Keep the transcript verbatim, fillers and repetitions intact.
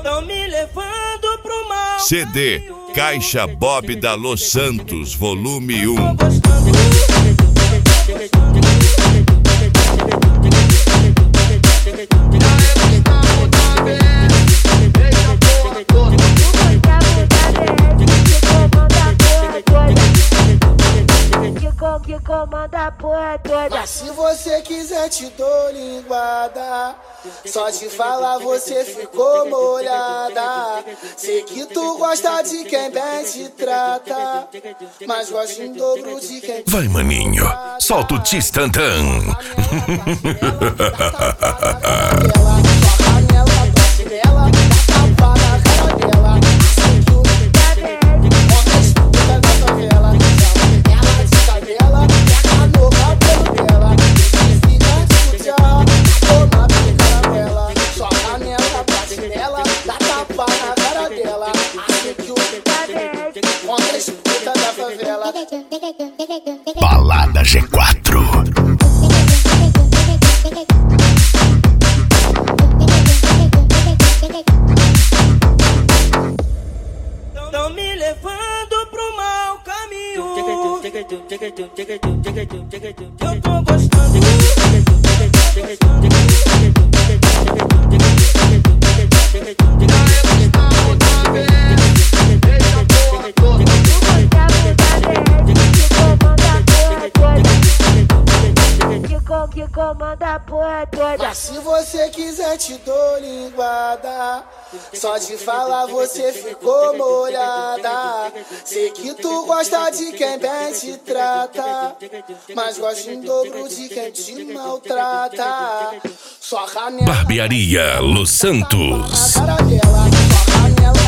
Tão me levando pro mal. C D Caixa Bob da Los Santos, volume um. Que comanda a porra toda. Mas se você quiser te dou linguada, só de falar você ficou molhada. Sei que tu gosta de quem bem te trata, mas gosta em dobro de quem... Vai, maninho, solta o tistantã. Balada G quatro. Tão me levando pro mau caminho. Eu tô gostando. Que comanda a porra toda. Mas se você quiser te dou linguada, só de falar você ficou molhada. Sei que tu gosta de quem bem te trata, mas gosta em dobro de quem te maltrata. Só canela, Barbearia Los Santos. na cara dela, só canela.